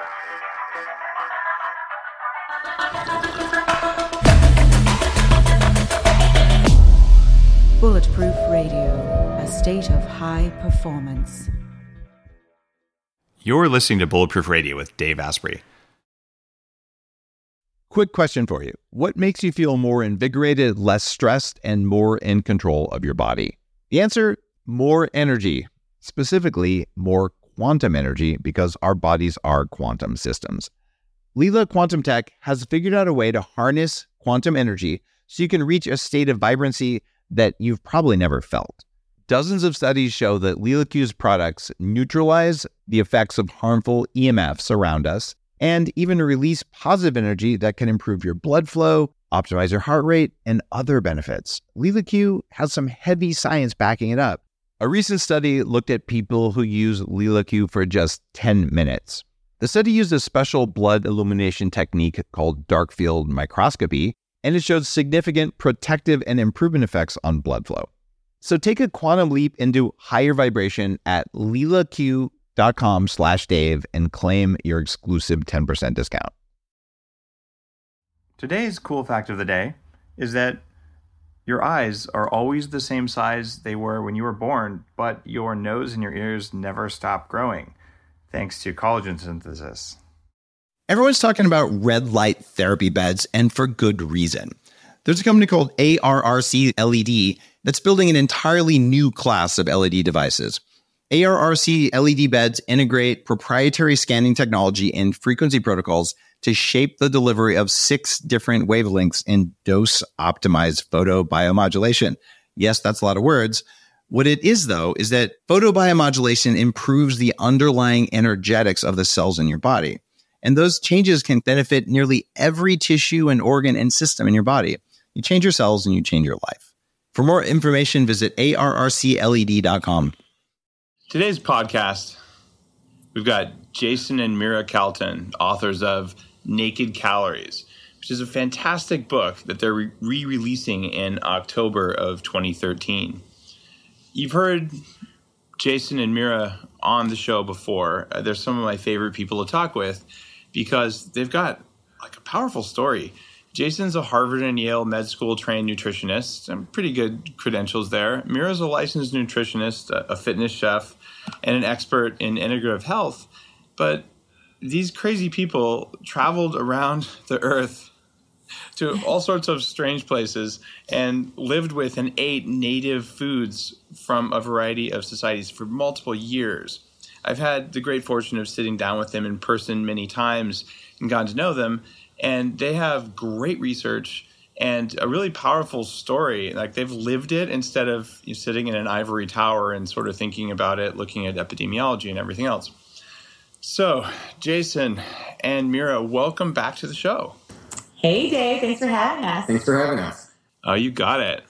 Bulletproof Radio, a state of high performance. You're listening to Bulletproof Radio with Dave Asprey. Quick question for you. What makes you feel more invigorated, less stressed, and more in control of your body? The answer, more energy. Specifically, more quantum energy, because our bodies are quantum systems. Leela Quantum Tech has figured out a way to harness quantum energy so you can reach a state of vibrancy that you've probably never felt. Dozens of studies show that Leela Q's products neutralize the effects of harmful EMFs around us and even release positive energy that can improve your blood flow, optimize your heart rate, and other benefits. Leela Q has some heavy science backing it up. A recent study looked at people who use Leela Q for just 10 minutes. The study used a special blood illumination technique called dark field microscopy, and it showed significant protective and improvement effects on blood flow. So take a quantum leap into higher vibration at leelaq.com/Dave and claim your exclusive 10% discount. Today's cool fact of the day is that your eyes are always the same size they were when you were born, but your nose and your ears never stop growing, thanks to collagen synthesis. Everyone's talking about red light therapy beds, and for good reason. There's a company called ARRC LED that's building an entirely new class of LED devices. ARRC LED beds integrate proprietary scanning technology and frequency protocols to shape the delivery of 6 different wavelengths in dose-optimized photobiomodulation. Yes, that's a lot of words. What it is, though, is that photobiomodulation improves the underlying energetics of the cells in your body. And those changes can benefit nearly every tissue and organ and system in your body. You change your cells and you change your life. For more information, visit arrcled.com. Today's podcast, we've got Jason and Mira Calton, authors of Naked Calories, which is a fantastic book that they're re-releasing in October of 2013. You've heard Jason and Mira on the show before. They're some of my favorite people to talk with because they've got like a powerful story. Jason's a Harvard and Yale med school trained nutritionist, and pretty good credentials there. Mira's a licensed nutritionist, a fitness chef, and an expert in integrative health. But these crazy people traveled around the earth to all sorts of strange places and lived with and ate native foods from a variety of societies for multiple years. I've had the great fortune of sitting down with them in person many times and gotten to know them, and they have great research and a really powerful story. Like, they've lived it instead of sitting in an ivory tower and sort of thinking about it, looking at epidemiology and everything else. So, Jason and Mira, welcome back to the show. Hey, Dave. Thanks for having us. Thanks for having us. Oh, you got it.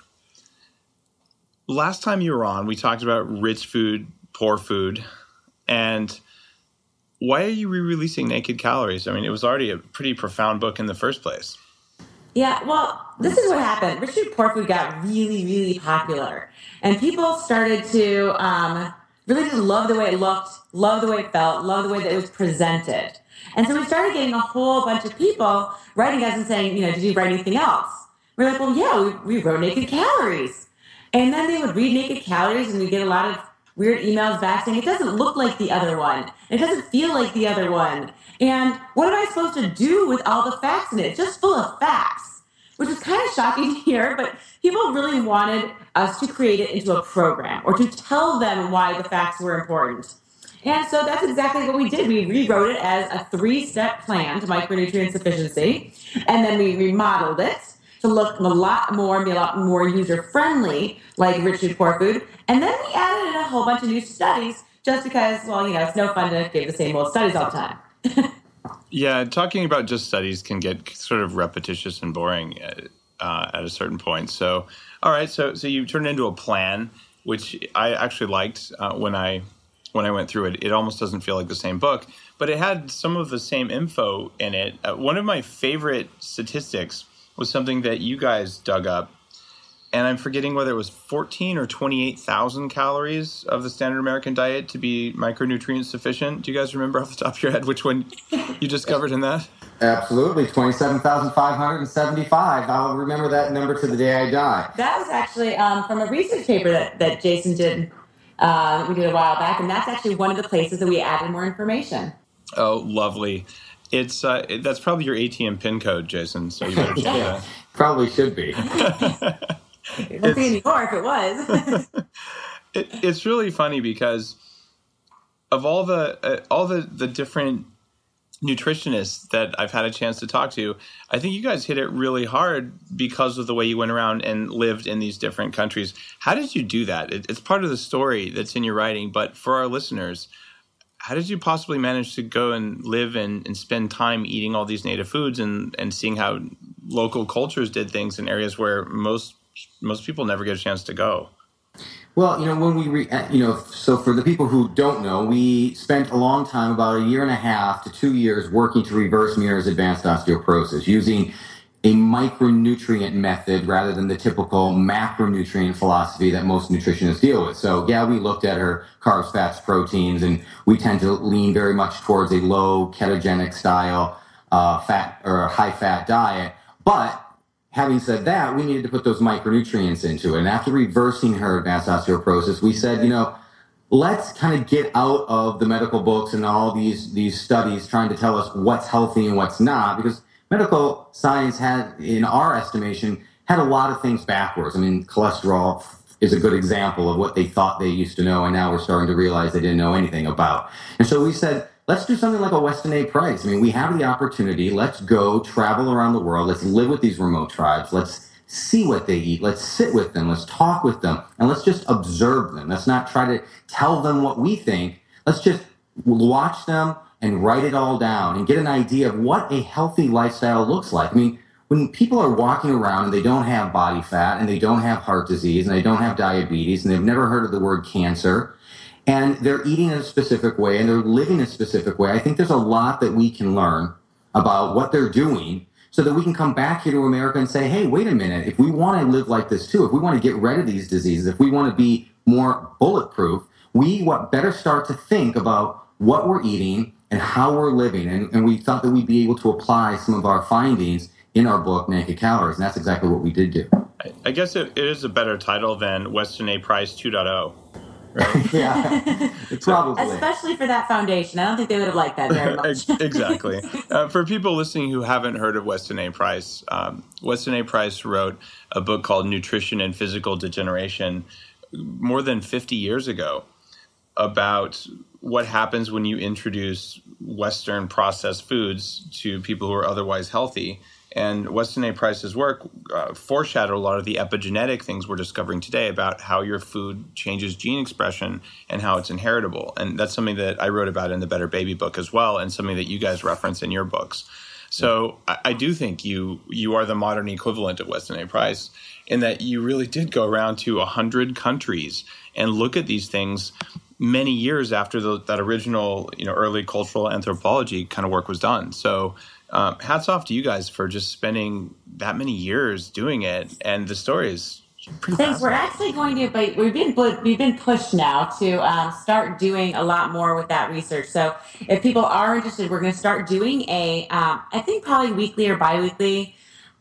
Last time you were on, we talked about rich food, poor food. And why are you re-releasing Naked Calories? I mean, it was already a pretty profound book in the first place. Yeah, well, this is what happened. Rich Food, Poor Food got really, really popular. And people started to really just love the way it looked, love the way it felt, love the way that it was presented. And so we started getting a whole bunch of people writing us and saying, did you write anything else? We're like, well, yeah, we wrote Naked Calories. And then they would read Naked Calories and we get a lot of weird emails back saying, it doesn't look like the other one. It doesn't feel like the other one. And what am I supposed to do with all the facts in it? It's just full of facts, which is kind of shocking to hear, but people really wanted us to create it into a program or to tell them why the facts were important. And so that's exactly what we did. We rewrote it as a 3-step plan to micronutrient sufficiency, and then we remodeled it to look a lot more user-friendly, like Rich Food, Poor Food. And then we added in a whole bunch of new studies just because, it's no fun to give the same old studies all the time. Yeah, talking about just studies can get sort of repetitious and boring at a certain point. So, all right, so you turned it into a plan, which I actually liked when I went through it. It almost doesn't feel like the same book, but it had some of the same info in it. One of my favorite statistics was something that you guys dug up. and I'm forgetting whether it was 14 or 28,000 calories of the standard American diet to be micronutrient sufficient. Do you guys remember off the top of your head which one you discovered in that? Absolutely, 27,575. I'll remember that number to the day I die. That was actually from a research paper that Jason did. We did a while back, and that's actually one of the places that we added more information. Oh, lovely. It's that's probably your ATM PIN code, Jason. So you better check that. Probably should be. It won't be anymore if it was. It's really funny because of all the different nutritionists that I've had a chance to talk to, I think you guys hit it really hard because of the way you went around and lived in these different countries. How did you do that? It's part of the story that's in your writing, but for our listeners, how did you possibly manage to go and live and spend time eating all these native foods and seeing how local cultures did things in areas where most people never get a chance to go? Well, when so for the people who don't know, we spent a long time, about 1.5 to 2 years, working to reverse Mira's advanced osteoporosis using a micronutrient method rather than the typical macronutrient philosophy that most nutritionists deal with. So, yeah, we looked at her carbs, fats, proteins, and we tend to lean very much towards a low ketogenic style fat or high fat diet. But having said that, we needed to put those micronutrients into it. And after reversing her advanced osteoporosis, we said, let's kind of get out of the medical books and all these studies trying to tell us what's healthy and what's not, because medical science had, in our estimation, had a lot of things backwards. I mean, cholesterol is a good example of what they thought they used to know, and now we're starting to realize they didn't know anything about. And so we said, let's do something like a Weston A. Price. I mean, we have the opportunity. Let's go travel around the world. Let's live with these remote tribes. Let's see what they eat. Let's sit with them. Let's talk with them. And let's just observe them. Let's not try to tell them what we think. Let's just watch them and write it all down and get an idea of what a healthy lifestyle looks like. I mean, when people are walking around and they don't have body fat and they don't have heart disease and they don't have diabetes and they've never heard of the word cancer, and they're eating in a specific way and they're living in a specific way, I think there's a lot that we can learn about what they're doing so that we can come back here to America and say, hey, wait a minute, if we want to live like this too, if we want to get rid of these diseases, if we want to be more bulletproof, we better start to think about what we're eating and how we're living. And we thought that we'd be able to apply some of our findings in our book, Naked Calories, and that's exactly what we did do. I guess it is a better title than Weston A. Price 2.0. Right? Yeah, probably. Especially for that foundation. I don't think they would have liked that very much. Exactly. For people listening who haven't heard of Weston A. Price, Weston A. Price wrote a book called Nutrition and Physical Degeneration more than 50 years ago about what happens when you introduce Western processed foods to people who are otherwise healthy. And Weston A. Price's work foreshadowed a lot of the epigenetic things we're discovering today about how your food changes gene expression and how it's inheritable. And that's something that I wrote about in the Better Baby book as well, and something that you guys reference in your books. So I do think you are the modern equivalent of Weston A. Price in that you really did go around to 100 countries and look at these things many years after that original, early cultural anthropology kind of work was done. So hats off to you guys for just spending that many years doing it. And the story is pretty Thanks. We're actually going to, but we've been pushed now to start doing a lot more with that research. So if people are interested, we're going to start doing I think probably weekly or biweekly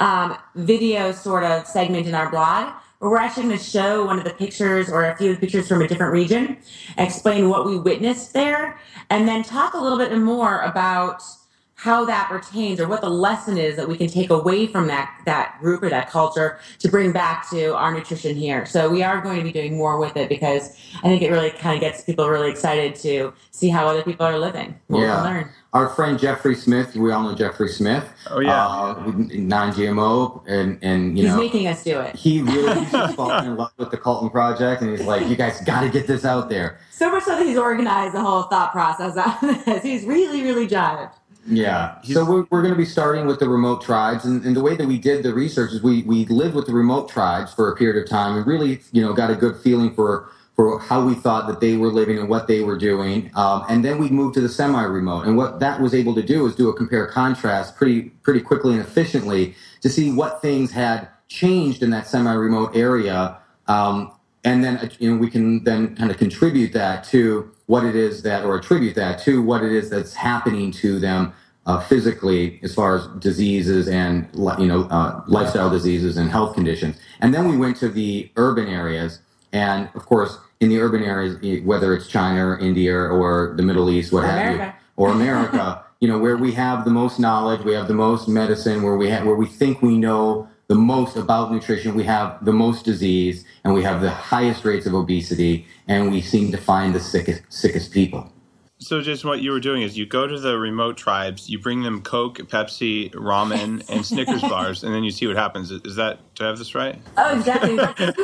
video sort of segment in our blog, where we're actually going to show one of the pictures or a few of the pictures from a different region, explain what we witnessed there, and then talk a little bit more about how that pertains or what the lesson is that we can take away from that group or that culture to bring back to our nutrition here. So we are going to be doing more with it because I think it really kind of gets people really excited to see how other people are living. What we can learn. Our friend Jeffrey Smith, we all know Jeffrey Smith. Oh, yeah. Non-GMO, and he's making us do it. He's just fallen in love with the Colton Project, and he's like, you guys got to get this out there. So much so that he's organized the whole thought process on this. He's really, really jived. Yeah. So we're going to be starting with the remote tribes. And the way that we did the research is we lived with the remote tribes for a period of time and really, got a good feeling for how we thought that they were living and what they were doing. And then we moved to the semi-remote. And what that was able to do is do a compare-contrast pretty quickly and efficiently to see what things had changed in that semi-remote area, and then we can then kind of contribute that to what it is that, or attribute that to what it is that's happening to them physically, as far as diseases and lifestyle diseases and health conditions. And then we went to the urban areas, and of course, in the urban areas, whether it's China or India or the Middle East, what have you, or America, where we have the most knowledge, we have the most medicine, where we think we know the most about nutrition, we have the most disease, and we have the highest rates of obesity, and we seem to find the sickest people. So just what you were doing is you go to the remote tribes, you bring them Coke, Pepsi, ramen, and Snickers bars, and then you see what happens. Is that, do I have this right? Oh, exactly.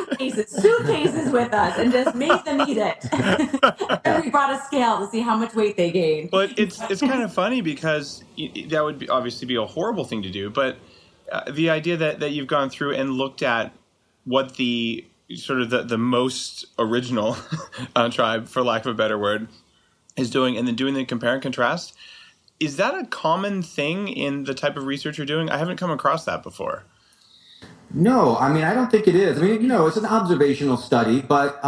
Suitcases with us, and just make them eat it. And we brought a scale to see how much weight they gained. But it's kind of funny because that would obviously be a horrible thing to do. But the idea that you've gone through and looked at what the sort of the most original tribe, for lack of a better word, is doing, and then doing the compare and contrast, is that a common thing in the type of research you're doing? I haven't come across that before. No, I mean, I don't think it is. I mean, it's an observational study, but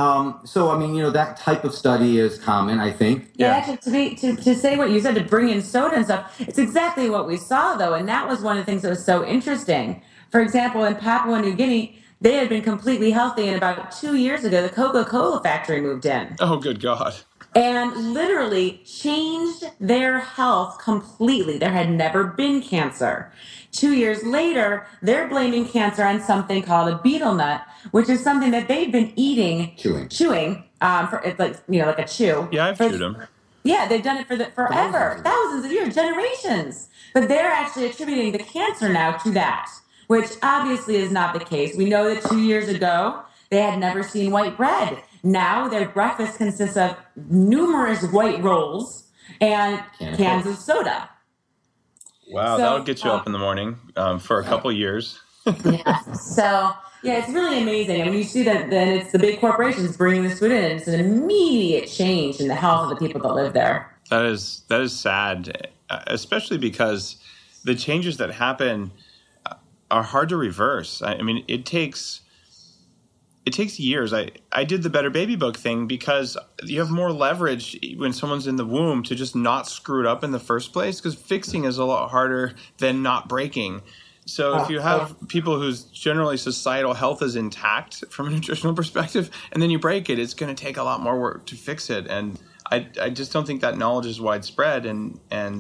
that type of study is common, I think. Yeah, actually, to say what you said, to bring in soda and stuff, it's exactly what we saw, though, and that was one of the things that was so interesting. For example, in Papua New Guinea, they had been completely healthy, and about 2 years ago, the Coca-Cola factory moved in. Oh, good God. And literally changed their health completely. There had never been cancer. 2 years later, they're blaming cancer on something called a betel nut, which is something that they've been eating, chewing, for it's like a chew. Yeah, I've chewed them. Yeah, they've done it forever, thousands of years, generations. But they're actually attributing the cancer now to that, which obviously is not the case. We know that 2 years ago, they had never seen white bread. Now their breakfast consists of numerous white rolls and cans of soda. Wow, that'll get you up in the morning for a couple years. Yeah. So, it's really amazing. I mean, you see that then it's the big corporations bringing this food in, and it's an immediate change in the health of the people that live there. That is sad, especially because the changes that happen are hard to reverse. I mean, it takes years. I did the Better Baby Book thing because you have more leverage when someone's in the womb to just not screw it up in the first place, because fixing is a lot harder than not breaking. So if you have people whose generally societal health is intact from a nutritional perspective, and then you break it, it's going to take a lot more work to fix it. And I just don't think that knowledge is widespread, and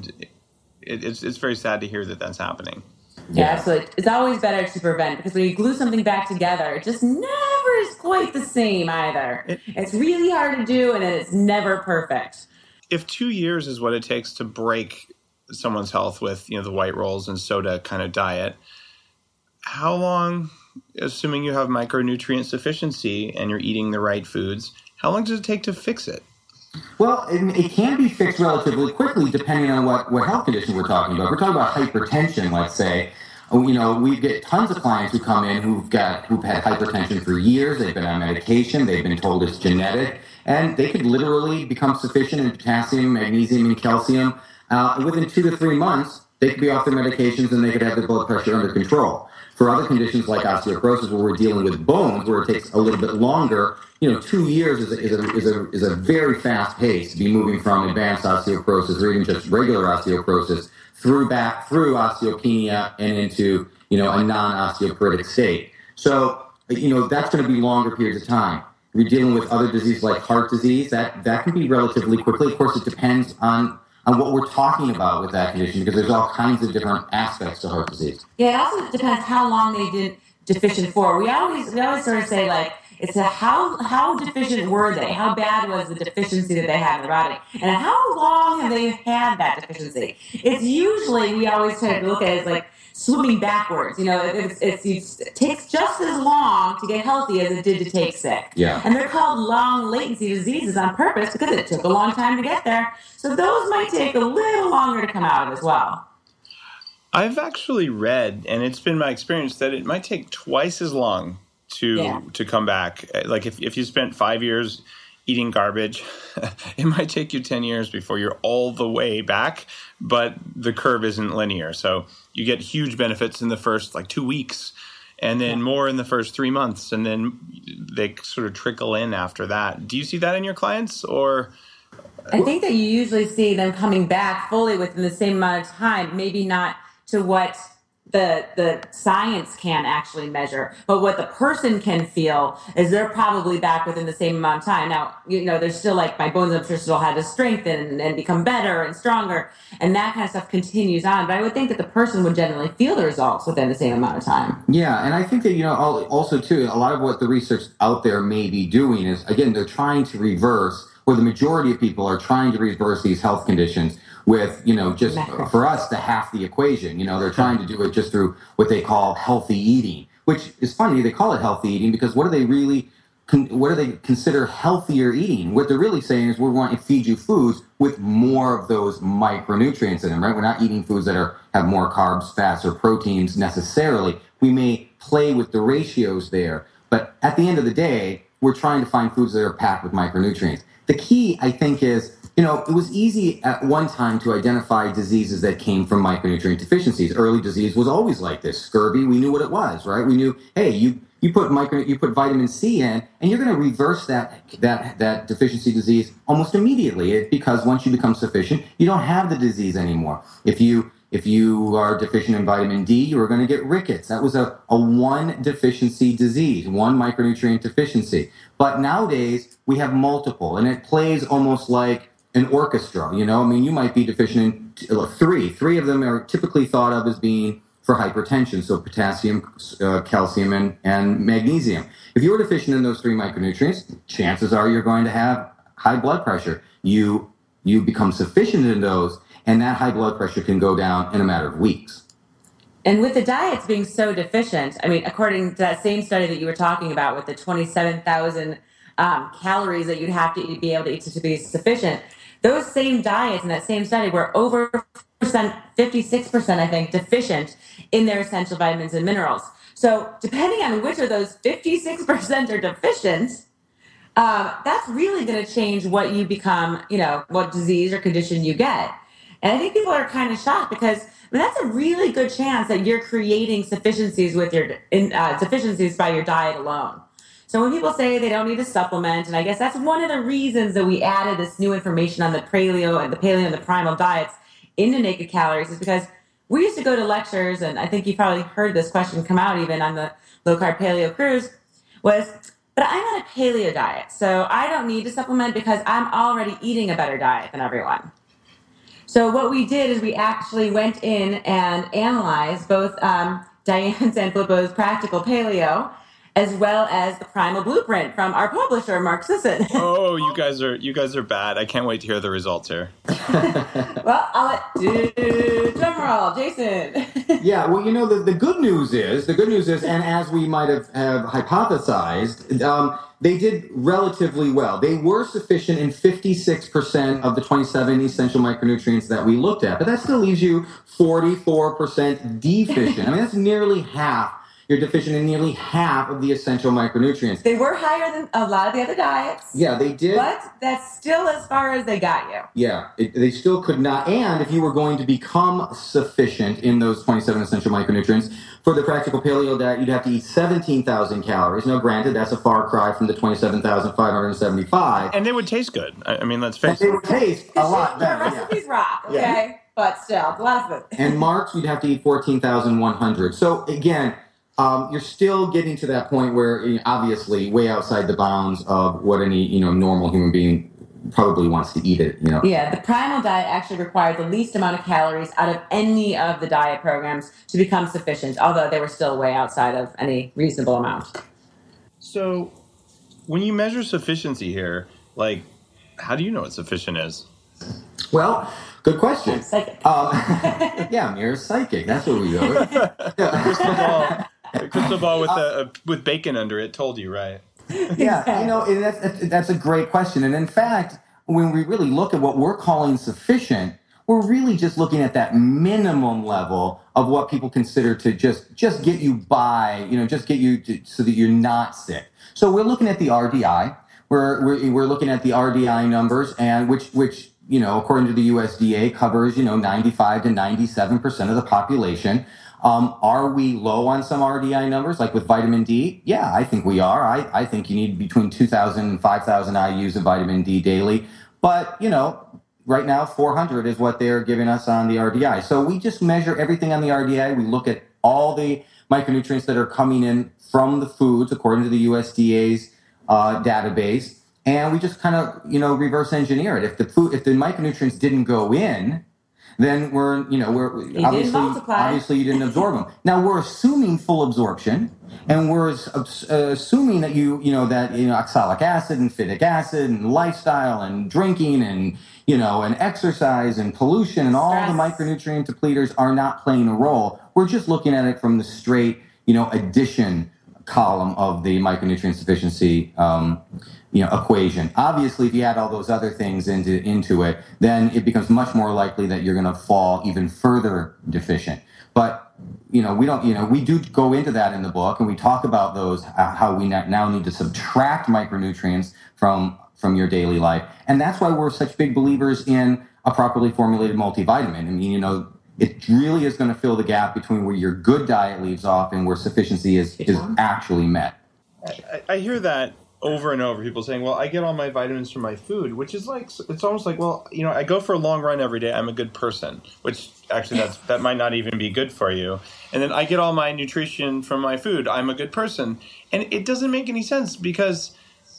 it's very sad to hear that that's happening. Yeah, absolutely. It's always better to prevent, because when you glue something back together, it just never is quite the same either. It's really hard to do, and it's never perfect. If 2 years is what it takes to break someone's health with, the white rolls and soda kind of diet, how long, assuming you have micronutrient sufficiency and you're eating the right foods, how long does it take to fix it? Well, it can be fixed relatively quickly, depending on what health condition we're talking about. If we're talking about hypertension, let's say. We get tons of clients who come in who've had hypertension for years. They've been on medication. They've been told it's genetic, and they could literally become sufficient in potassium, magnesium, and calcium. Within 2 to 3 months, they could be off their medications and they could have their blood pressure under control. For other conditions like osteoporosis, where we're dealing with bones, where it takes a little bit longer, 2 years is a very fast pace to be moving from advanced osteoporosis or even just regular osteoporosis through osteopenia and into, a non-osteoporotic state. So, that's going to be longer periods of time. If you're dealing with other diseases like heart disease, that can be relatively quickly. Of course, it depends on what we're talking about with that condition, because there's all kinds of different aspects to heart disease. Yeah, it also depends how long they've been deficient for. We always sort of say, like, it's how deficient were they? How bad was the deficiency that they had in their body? And how long have they had that deficiency? It's usually, we always try to look at it as like swimming backwards. It takes just as long to get healthy as it did to take sick. Yeah. And they're called long latency diseases on purpose because it took a long time to get there. So those might take a little longer to come out as well. I've actually read, and it's been my experience, that it might take twice as long to come back. Like if you spent 5 years eating garbage, it might take you 10 years before you're all the way back, but the curve isn't linear. So you get huge benefits in the first 2 weeks, and then more in the first 3 months, and then they sort of trickle in after that. Do you see that in your clients, or? I think that you usually see them coming back fully within the same amount of time, maybe not to what the science can actually measure, but what the person can feel is they're probably back within the same amount of time. Now, there's still like my bones, I'm sure, still had to strengthen and become better and stronger, and that kind of stuff continues on. But I would think that the person would generally feel the results within the same amount of time. Yeah, and I think that, also too, a lot of what the research out there may be doing is, again, they're trying to reverse, or the majority of people are trying to reverse these health conditions with, just for us to half the equation. They're trying to do it just through what they call healthy eating, which is funny. They call it healthy eating because what do they consider healthier eating? What they're really saying is we want to feed you foods with more of those micronutrients in them, right? We're not eating foods that have more carbs, fats, or proteins necessarily. We may play with the ratios there, but at the end of the day, we're trying to find foods that are packed with micronutrients. The key, I think, is it was easy at one time to identify diseases that came from micronutrient deficiencies. Early disease was always like this. Scurvy, we knew what it was, right? We knew, hey, you put vitamin C in, and you're going to reverse that deficiency disease almost immediately, because once you become sufficient, you don't have the disease anymore. If you are deficient in vitamin D, you are going to get rickets. That was a one deficiency disease, one micronutrient deficiency. But nowadays, we have multiple, and it plays almost like an orchestra. You might be deficient in three. Three of them are typically thought of as being for hypertension, so potassium, calcium, and magnesium. If you're deficient in those three micronutrients, chances are you're going to have high blood pressure. You become sufficient in those, and that high blood pressure can go down in a matter of weeks. And with the diets being so deficient, according to that same study that you were talking about with the 27,000 calories that you'd have to be able to eat to be sufficient, those same diets in that same study were over 56%, I think, deficient in their essential vitamins and minerals. So depending on which of those 56% are deficient, that's really going to change what you become, what disease or condition you get. And I think people are kind of shocked because that's a really good chance that you're creating deficiencies with your deficiencies by your diet alone. So when people say they don't need to supplement, and I guess that's one of the reasons that we added this new information on the paleo and the primal diets into Naked Calories, is because we used to go to lectures, and I think you probably heard this question come out even on the Low Carb Paleo Cruise, but I'm on a paleo diet, so I don't need to supplement because I'm already eating a better diet than everyone. So what we did is we actually went in and analyzed both Diane Sanfilippo's Practical Paleo as well as the Primal Blueprint from our publisher, Mark Sisson. Oh, you guys are bad. I can't wait to hear the results here. Well, I'll let drum roll, Jason. Yeah, well, the good news is, and as we might have hypothesized, they did relatively well. They were sufficient in 56% of the 27 essential micronutrients that we looked at, but that still leaves you 44% deficient. That's nearly half. You're deficient in nearly half of the essential micronutrients. They were higher than a lot of the other diets. Yeah, they did. But that's still as far as they got you. Yeah, they still could not. And if you were going to become sufficient in those 27 essential micronutrients, for the Practical Paleo diet, you'd have to eat 17,000 calories. Now, granted, that's a far cry from the 27,575. And they would taste good. Let's face it. They would taste a lot better. The recipes rock, okay? Yeah. But still, a lot of food. And Mark's, you'd have to eat 14,100. So, again, you're still getting to that point where, obviously, way outside the bounds of what any, normal human being probably wants to eat it, Yeah, the primal diet actually required the least amount of calories out of any of the diet programs to become sufficient, although they were still way outside of any reasonable amount. So when you measure sufficiency here, how do you know what sufficient is? Well, good question. I'm psychic. Yeah, Mira's psychic. That's what we go with. Crystal ball with bacon under it told you, right? Yeah, and that's a great question. And in fact, when we really look at what we're calling sufficient, we're really just looking at that minimum level of what people consider to just get you by, just get you so that you're not sick. So we're looking at the RDI. We're looking at the RDI numbers, and which according to the USDA, covers, 95 to 97% of the population. Are we low on some RDI numbers, like with vitamin D? Yeah, I think we are. I think you need between 2,000 and 5,000 IUs of vitamin D daily. But, right now, 400 is what they're giving us on the RDI. So we just measure everything on the RDI. We look at all the micronutrients that are coming in from the foods, according to the USDA's database. And we just kind of, reverse engineer it. If the micronutrients didn't go in, then we're obviously you didn't absorb them. Now we're assuming full absorption, and we're assuming that oxalic acid and phytic acid and lifestyle and drinking and and exercise and pollution and all the micronutrient depleters are not playing a role. We're just looking at it from the straight addition column of the micronutrient sufficiency equation. Obviously, if you add all those other things into it, then it becomes much more likely that you're going to fall even further deficient. But we don't. We do go into that in the book, and we talk about those how we now need to subtract micronutrients from your daily life, and that's why we're such big believers in a properly formulated multivitamin. I mean, it really is going to fill the gap between where your good diet leaves off and where sufficiency is actually met. I hear that over and over, people saying, well, I get all my vitamins from my food, which is like, it's almost like, well, I go for a long run every day. I'm a good person, which actually that might not even be good for you. And then I get all my nutrition from my food. I'm a good person. And it doesn't make any sense because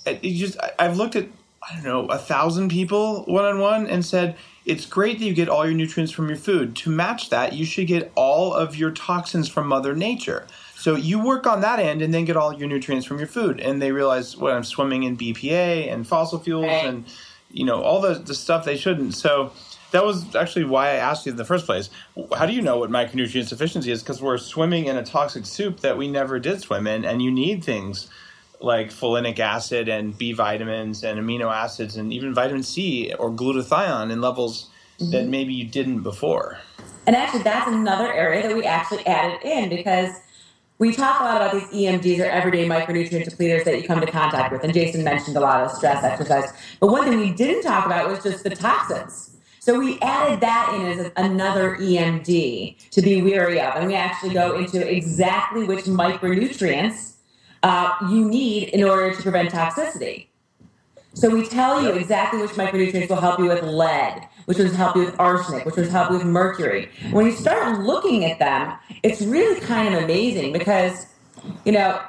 I've looked at, 1,000 people one-on-one and said, it's great that you get all your nutrients from your food. To match that, you should get all of your toxins from Mother Nature. So you work on that end and then get all your nutrients from your food. And they realize, I'm swimming in BPA and fossil fuels and, all the stuff they shouldn't. So that was actually why I asked you in the first place. How do you know what micronutrient sufficiency is? Because we're swimming in a toxic soup that we never did swim in. And you need things like folinic acid and B vitamins and amino acids and even vitamin C or glutathione in levels that maybe you didn't before. And actually, that's another area that we actually added in because we talk a lot about these EMDs or everyday micronutrient depleters that you come into contact with. And Jason mentioned a lot of stress, exercise. But one thing we didn't talk about was just the toxins. So we added that in as another EMD to be wary of. And we actually go into exactly which micronutrients you need in order to prevent toxicity. So we tell you exactly which micronutrients will help you with lead, which will help you with arsenic, which will help you with mercury. When you start looking at them, it's really kind of amazing because, we have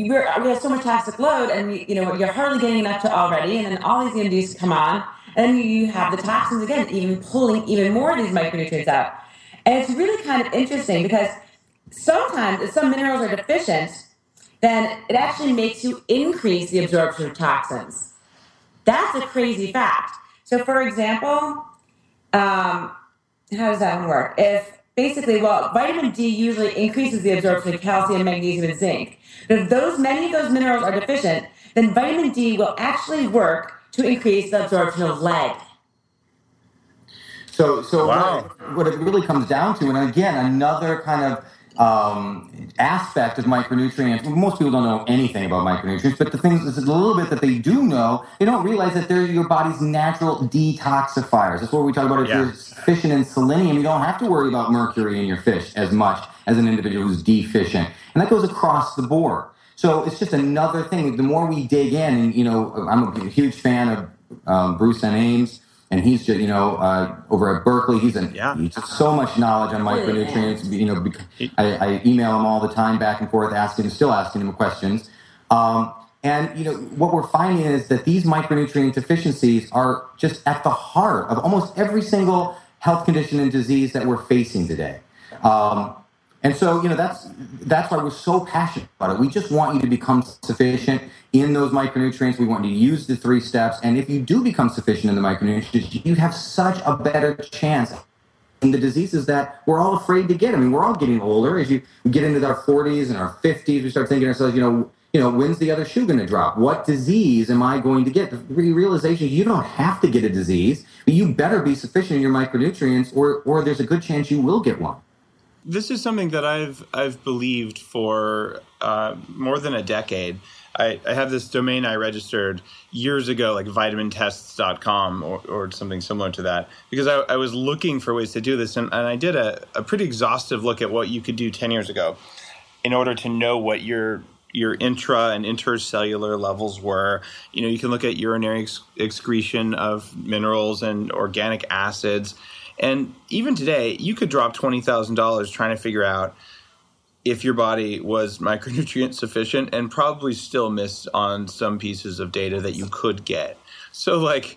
so much toxic load and, you're hardly getting enough to already, and then all these EMDs come on, and then you have the toxins again, even pulling even more of these micronutrients out. And it's really kind of interesting because sometimes if some minerals are deficient, then it actually makes you increase the absorption of toxins. That's a crazy fact. So, for example, how does that one work? If vitamin D usually increases the absorption of calcium, magnesium, and zinc. But if many of those minerals are deficient, then vitamin D will actually work to increase the absorption of lead. So wow. What it really comes down to, and again, another kind of aspect of micronutrients. Most people don't know anything about micronutrients, but the things is a little bit that they do know, they don't realize that they're your body's natural detoxifiers. That's what we talk about. If you're deficient in selenium, you don't have to worry about mercury in your fish as much as an individual who's deficient. And that goes across the board. So it's just another thing. The more we dig in, and I'm a huge fan of Bruce N. Ames. And he's just, over at Berkeley, he's so much knowledge on micronutrients. I email him all the time, back and forth, still asking him questions. And what we're finding is that these micronutrient deficiencies are just at the heart of almost every single health condition and disease that we're facing today. And so, that's why we're so passionate about it. We just want you to become sufficient in those micronutrients. We want you to use the 3 steps. And if you do become sufficient in the micronutrients, you have such a better chance in the diseases that we're all afraid to get. I mean, we're all getting older. As you get into our 40s and our 50s, we start thinking to ourselves, when's the other shoe going to drop? What disease am I going to get? The realization is you don't have to get a disease, but you better be sufficient in your micronutrients or there's a good chance you will get one. This is something that I've believed for more than a decade. I have this domain I registered years ago, like vitamintests.com or something similar to that, because I was looking for ways to do this. And I did a pretty exhaustive look at what you could do 10 years ago in order to know what your intra and intercellular levels were. You know, you can look at urinary excretion of minerals and organic acids. And even today, you could drop $20,000 trying to figure out if your body was micronutrient sufficient and probably still miss on some pieces of data that you could get. So like,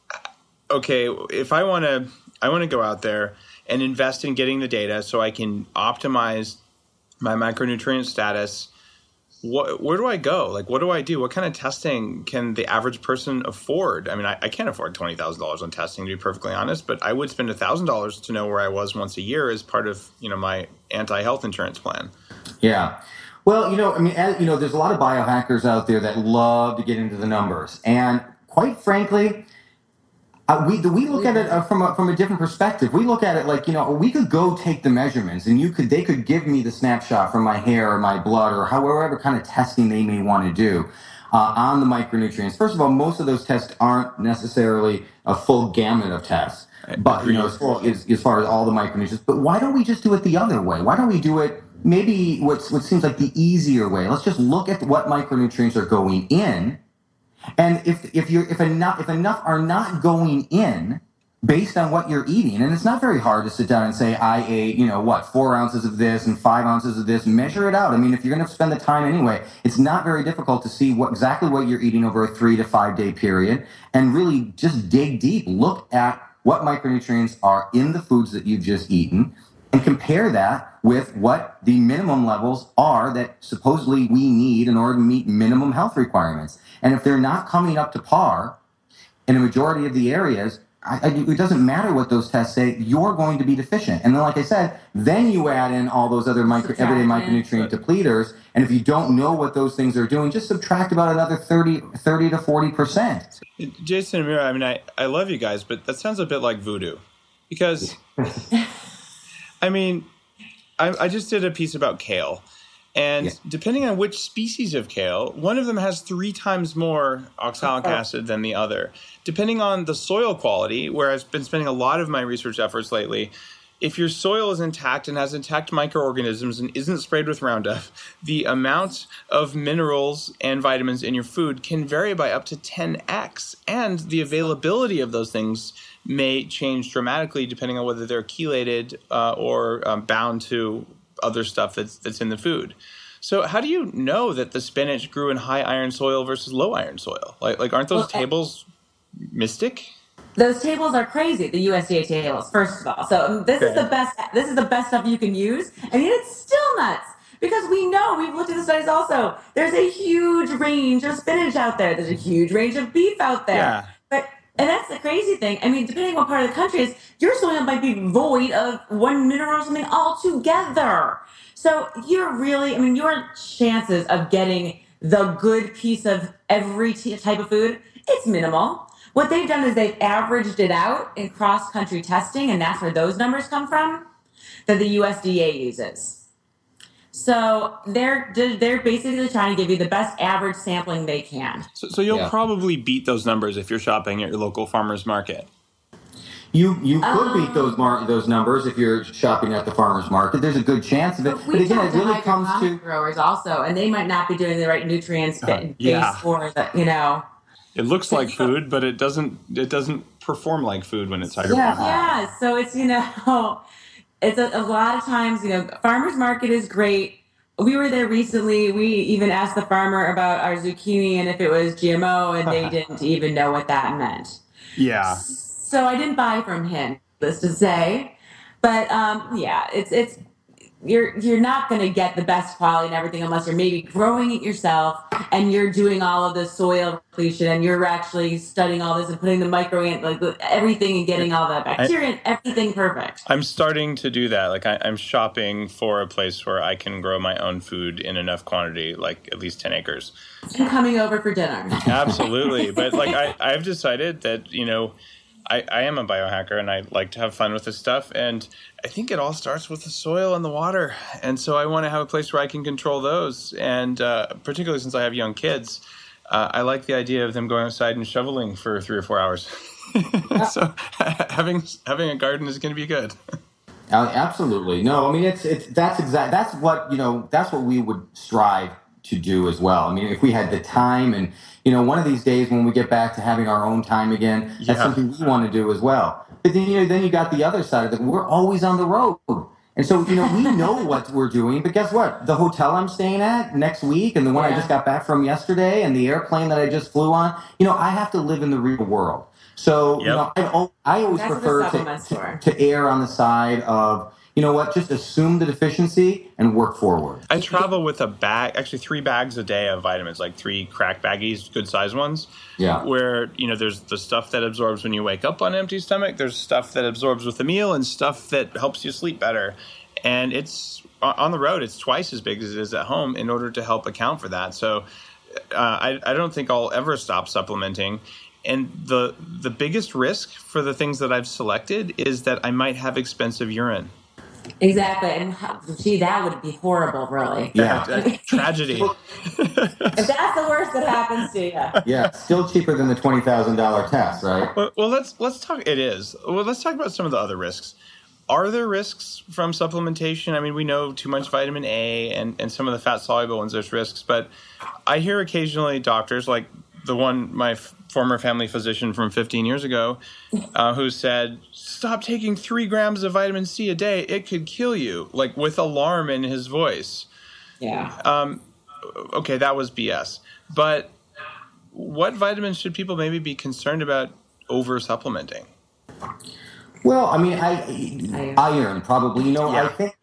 okay, if I want to go out there and invest in getting the data so I can optimize my micronutrient status, where do I go? Like, what do I do? What kind of testing can the average person afford? I mean, I can't afford $20,000 on testing, to be perfectly honest, but I would spend $1,000 to know where I was once a year as part of, my anti-health insurance plan. Yeah. Well, I mean, there's a lot of biohackers out there that love to get into the numbers. And quite frankly, we look at it from a different perspective. We look at it like, we could go take the measurements and they could give me the snapshot from my hair or my blood or however kind of testing they may want to do on the micronutrients. First of all, most of those tests aren't necessarily a full gamut of tests, but, as far as all the micronutrients. But why don't we just do it the other way? Why don't we do it maybe what seems like the easier way? Let's just look at what micronutrients are going in. And if enough are not going in based on what you're eating, and it's not very hard to sit down and say, I ate, 4 ounces of this and 5 ounces of this, measure it out. I mean, if you're going to spend the time anyway, it's not very difficult to see exactly what you're eating over a 3 to 5 day period and really just dig deep. Look at what micronutrients are in the foods that you've just eaten and compare that with what the minimum levels are that supposedly we need in order to meet minimum health requirements. And if they're not coming up to par in a majority of the areas, it doesn't matter what those tests say, you're going to be deficient. And then, like I said, then you add in all those other everyday micronutrient depleters. And if you don't know what those things are doing, just subtract about another 30 to 40%. Jason and Mira, I mean, I love you guys, but that sounds a bit like voodoo. Because, I mean, I just did a piece about kale. And depending on which species of kale, one of them has 3 times more oxalic acid than the other. Depending on the soil quality, where I've been spending a lot of my research efforts lately, if your soil is intact and has intact microorganisms and isn't sprayed with Roundup, the amount of minerals and vitamins in your food can vary by up to 10x. And the availability of those things may change dramatically depending on whether they're chelated or bound to other stuff that's in the food. So how do you know that the spinach grew in high iron soil versus low iron soil? Like aren't those tables mystic? Those tables are crazy, the USDA tables, first of all. So this is the best stuff you can use, and yet it's still nuts. Because we know, we've looked at the studies also, there's a huge range of spinach out there. There's a huge range of beef out there. Yeah. And that's the crazy thing. I mean, depending on what part of the country is, your soil might be void of one mineral or something altogether. So your chances of getting the good piece of every type of food, it's minimal. What they've done is they've averaged it out in cross-country testing, and that's where those numbers come from, that the USDA uses. So they're basically trying to give you the best average sampling they can. So you'll probably beat those numbers if you're shopping at your local farmer's market. You could beat those numbers if you're shopping at the farmer's market. There's a good chance of it. But again, it really comes to growers also, and they might not be doing the right nutrients based for the, It looks like food, but it doesn't perform like food when it's hydroponic. Yeah. So it's it's a lot of times, farmer's market is great. We were there recently. We even asked the farmer about our zucchini and if it was GMO, and they didn't even know what that meant. Yeah. So I didn't buy from him, let's just say. But it's you're not going to get the best quality and everything unless you're maybe growing it yourself and you're doing all of the soil depletion and you're actually studying all this and putting the everything and getting all the bacteria and everything perfect. I'm starting to do that. Like I'm shopping for a place where I can grow my own food in enough quantity, like at least 10 acres. And coming over for dinner. Absolutely. But I've decided that, I am a biohacker, and I like to have fun with this stuff. And I think it all starts with the soil and the water. And so I want to have a place where I can control those. And particularly since I have young kids, I like the idea of them going outside and shoveling for 3 or 4 hours. So having a garden is going to be good. Absolutely. No, I mean, that's what we would strive to do as well. I mean, if we had the time and, one of these days when we get back to having our own time again, that's something we want to do as well. But then, you got the other side of it. We're always on the road. And so, we know what we're doing, but guess what? The hotel I'm staying at next week and the one I just got back from yesterday and the airplane that I just flew on, I have to live in the real world. So, I always prefer to err on the side of, just assume the deficiency and work forward. I travel with a bag, actually 3 bags a day of vitamins, like 3 crack baggies, good size ones. Yeah. Where, there's the stuff that absorbs when you wake up on an empty stomach. There's stuff that absorbs with a meal and stuff that helps you sleep better. And it's on the road, it's twice as big as it is at home in order to help account for that. So I don't think I'll ever stop supplementing. And the biggest risk for the things that I've selected is that I might have expensive urine. Exactly. And gee, that would be horrible, really. Yeah. Tragedy. If that's the worst that happens to you. Yeah, still cheaper than the $20,000 test, right? Well, let's talk. It is. Well, let's talk about some of the other risks. Are there risks from supplementation? I mean, we know too much vitamin A and some of the fat-soluble ones, there's risks. But I hear occasionally doctors, like the one, my former family physician from 15 years ago, who said, stop taking 3 grams of vitamin C a day. It could kill you, like with alarm in his voice. Yeah. Okay, that was BS. But what vitamins should people maybe be concerned about over-supplementing? Well, I mean, iron probably. I think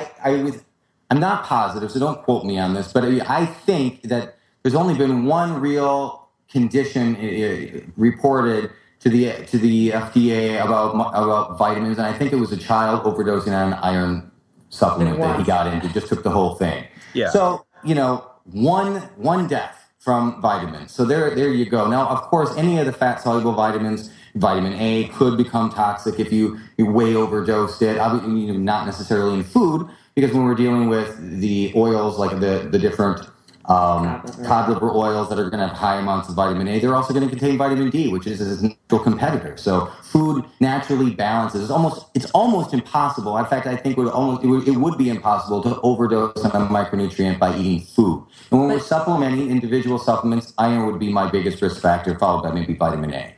I'm not positive, so don't quote me on this, but I think that there's only been one real condition reported to the FDA about vitamins, and I think it was a child overdosing on an iron supplement that he got into. Just took the whole thing. Yeah. So one death from vitamins. So there you go. Now, of course, any of the fat-soluble vitamins, vitamin A could become toxic if you way overdosed it. Not necessarily in food, because when we're dealing with the oils, like the different cod liver oils that are going to have high amounts of vitamin A, they're also going to contain vitamin D, which is a natural competitor. So food naturally balances. It's almost impossible. In fact, I think it would be impossible to overdose on a micronutrient by eating food. And when we're supplementing individual supplements, iron would be my biggest risk factor, followed by maybe vitamin A.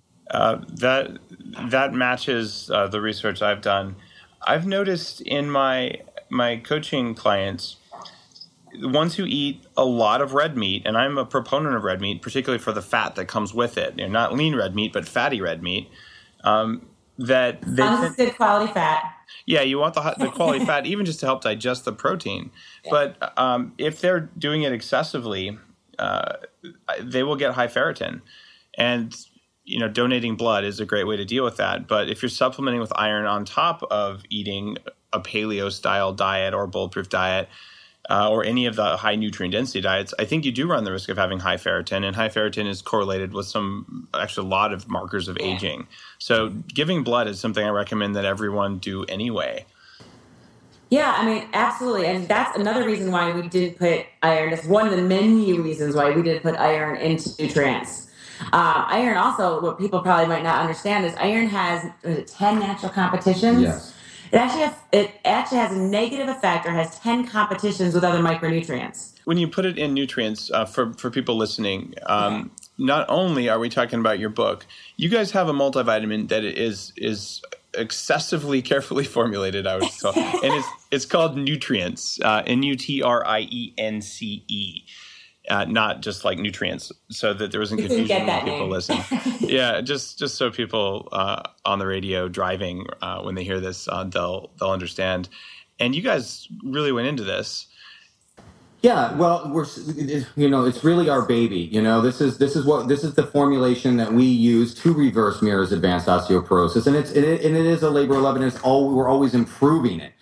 That matches the research I've done. I've noticed in my coaching clients, the ones who eat a lot of red meat, and I'm a proponent of red meat, particularly for the fat that comes with it. Not lean red meat, but fatty red meat. That they good quality fat. Yeah, you want the quality fat, even just to help digest the protein. Yeah. But if they're doing it excessively, they will get high ferritin, and donating blood is a great way to deal with that. But if you're supplementing with iron on top of eating a paleo-style diet or bulletproof diet, or any of the high nutrient density diets, I think you do run the risk of having high ferritin, and high ferritin is correlated with a lot of markers of aging. So giving blood is something I recommend that everyone do anyway. Yeah, I mean, absolutely. And that's another reason why we didn't put iron. That's one of the many reasons why we didn't put iron into nutrients. Iron also, what people probably might not understand is iron has 10 natural competitions. Yes. It actually has a negative effect, or has 10 competitions with other micronutrients. When you put it in nutrients, for people listening, not only are we talking about your book, you guys have a multivitamin that is excessively carefully formulated, I would say, and it's called Nutrients, Nutrience. Not just like nutrients, so that there wasn't confusion when people listen. Yeah, just so people on the radio driving, when they hear this, they'll understand. And you guys really went into this. Yeah, well, it's really our baby. This is the formulation that we use to reverse Mira's advanced osteoporosis, and it is a labor of love, and we're always improving it.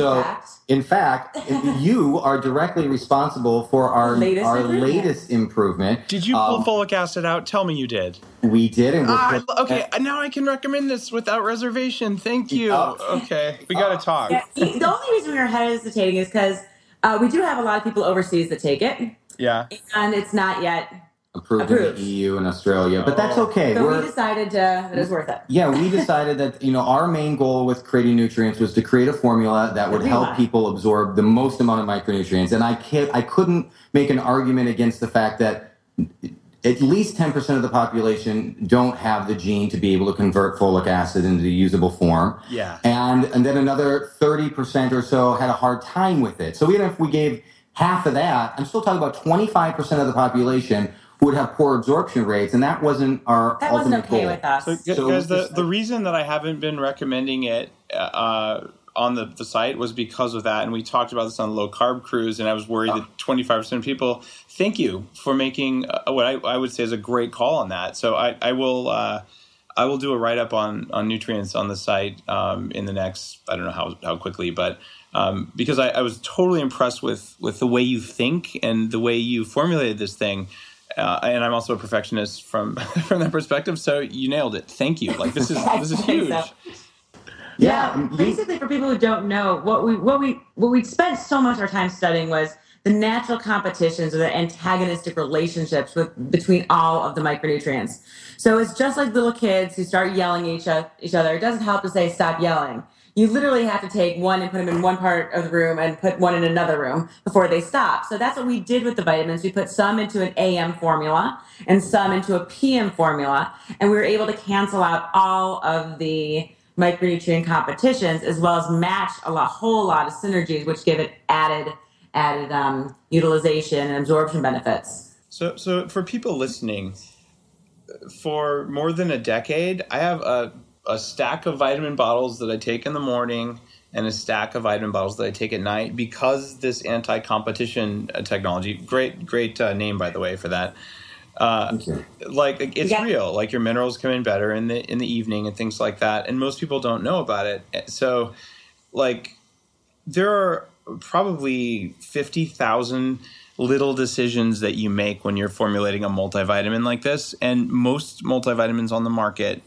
In fact, you are directly responsible for our latest improvement. Did you pull folic acid out? Tell me you did. We did. And okay, now I can recommend this without reservation. Thank you. Okay, we got to talk. Yeah, the only reason we are hesitating is because we do have a lot of people overseas that take it. Yeah. And it's not yet approved in the EU and Australia, but that's okay. So we decided that it was worth it. Yeah, we decided that our main goal with creating nutrients was to create a formula that would help people absorb the most amount of micronutrients. And I couldn't make an argument against the fact that at least 10% of the population don't have the gene to be able to convert folic acid into the usable form. Yeah. And then another 30% or so had a hard time with it. So even if we gave half of that, I'm still talking about 25% of the population who would have poor absorption rates, and that wasn't our ultimate goal. With us. So guys, the reason that I haven't been recommending it on the site was because of that, and we talked about this on Low Carb Cruise, and I was worried that 25% of people. Thank you for making what I would say is a great call on that. So I will do a write up on nutrients on the site in the next, I don't know how quickly, but because I was totally impressed with the way you think and the way you formulated this thing. And I'm also a perfectionist from that perspective. So you nailed it. Thank you. Like this is huge. Yeah. Basically, for people who don't know, what we spent so much of our time studying was the natural competitions or the antagonistic relationships between all of the micronutrients. So it's just like little kids who start yelling at each other. It doesn't help to say stop yelling. You literally have to take one and put them in one part of the room and put one in another room before they stop. So that's what we did with the vitamins. We put some into an AM formula and some into a PM formula, and we were able to cancel out all of the micronutrient competitions as well as match a whole lot of synergies, which give it added utilization and absorption benefits. So for people listening, for more than a decade, I have a stack of vitamin bottles that I take in the morning and a stack of vitamin bottles that I take at night because this anti-competition technology, great name, by the way, for that. Like it's real, like your minerals come in better in the evening and things like that. And most people don't know about it. So like there are probably 50,000 little decisions that you make when you're formulating a multivitamin like this. And most multivitamins on the market,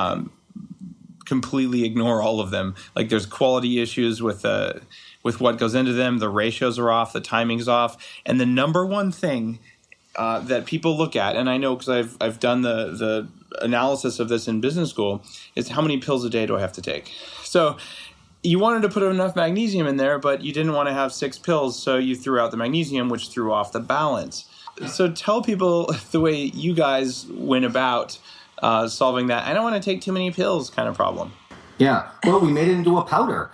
completely ignore all of them. Like there's quality issues with what goes into them. The ratios are off, the timing's off. And the number one thing that people look at, and I know because I've done the analysis of this in business school, is how many pills a day do I have to take? So you wanted to put enough magnesium in there, but you didn't want to have 6 pills, so you threw out the magnesium, which threw off the balance. So tell people the way you guys went about solving that. I don't want to take too many pills kind of problem. Yeah. Well, we made it into a powder.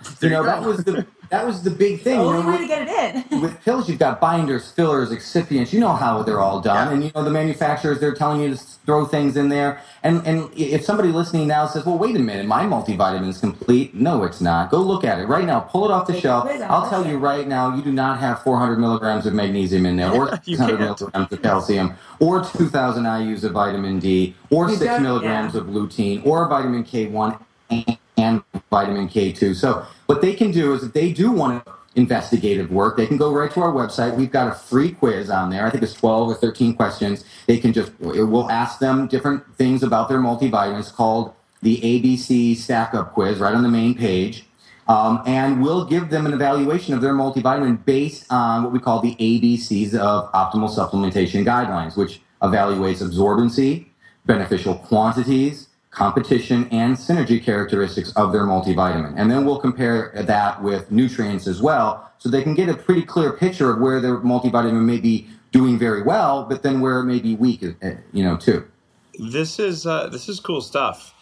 That was the big thing. The only way to get it in. With pills, you've got binders, fillers, excipients. You know how they're all done. Yeah. And the manufacturers, they're telling you to throw things in there. And if somebody listening now says, well, wait a minute, my multivitamin's complete. No, it's not. Go look at it right now. Pull it off the shelf. I'll tell you right now, you do not have 400 milligrams of magnesium in there, or 600 milligrams of calcium, or 2,000 IUs of vitamin D, or 6 milligrams of lutein, or vitamin K1 and vitamin K2. So what they can do is if they do want investigative work, they can go right to our website. We've got a free quiz on there. I think it's 12 or 13 questions. We'll ask them different things about their multivitamins called the ABC Stack Up Quiz right on the main page. And we'll give them an evaluation of their multivitamin based on what we call the ABCs of optimal supplementation guidelines, which evaluates absorbency, beneficial quantities, competition, and synergy characteristics of their multivitamin. And then we'll compare that with nutrients as well, so they can get a pretty clear picture of where their multivitamin may be doing very well, but then where it may be weak, too. This is cool stuff.